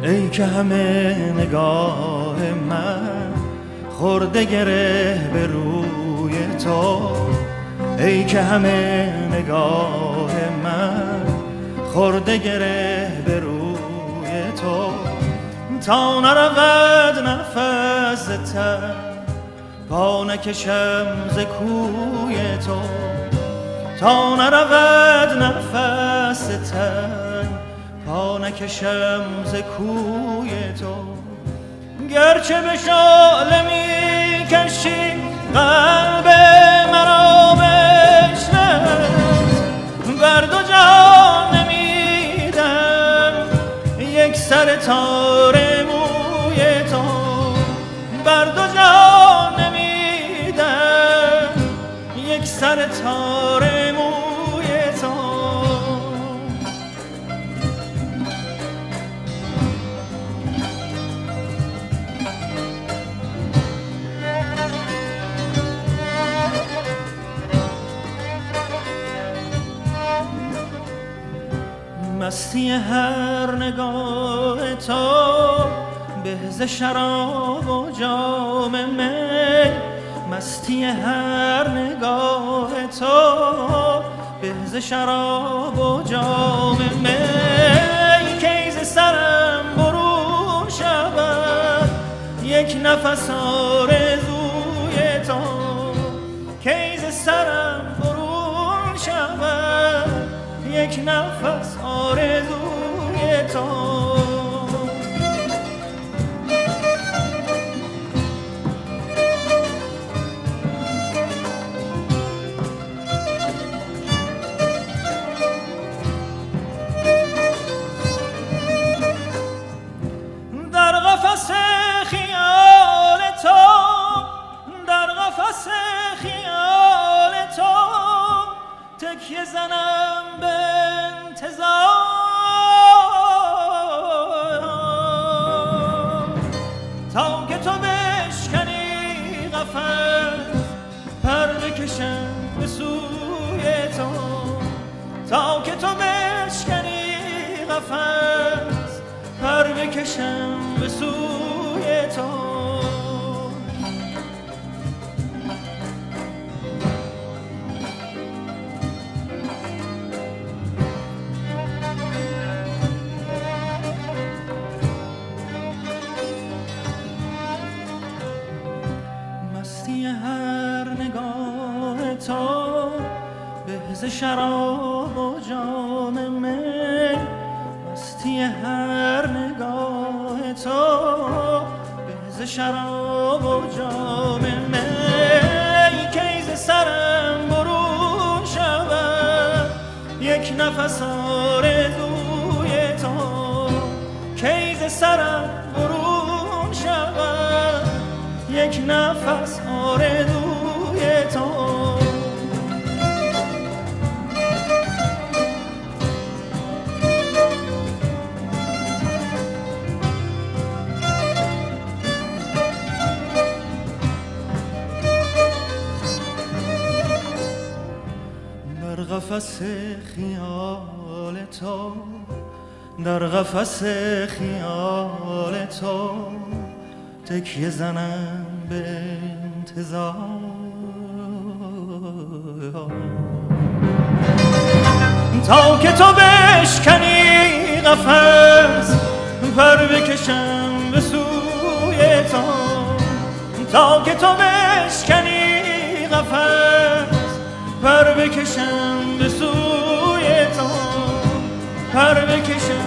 ای که همه نگاه من خورده گره به روی تو، ای که همه نگاه من خورده گره به روی تو، تا نرود نفس تن پا نکشم ز کوی تو، تا نرود نفس تن پا نکشم ز کوی تو. گرچه به شعله می کشی قلب مرا بشناس، بر دو جهان نمیدم یک سر تار موی تو، بر دو جهان نمیدم یک سر تار موی تو. مستی هر نگاه تو به ز شراب و جام می، مستی هر نگاه تو به ز شراب و جام می، کی ز سرم برون شود یک نفس آرزوی تو، کی ز سرم برون شود یک نفس آرزوی تو. در قفس خیال تو، در قفس خیال تو تکیه زنم به انتظار، تا که تو بشکنی قفس پر بکشم به سوی تو، تا که تو بشکنی قفس پر بکشم به سوی تو. مستی هر نگاه تو به ز شراب و جام می، مستی هر نگاه تو به ز شراب و جام می، کی ز سرم برون شود یک نفس آرزوی تو، کی ز سرم برون شود یک نفس آرزوی تو. در قفس خیال تو، در قفس خیال تو تکیه زنم به انتظار، تا که تو بشکنی قفس پر بکشم به سوی تو، تا که تو بشکنی قفس پر بکشم به سوی تو، پر بکشم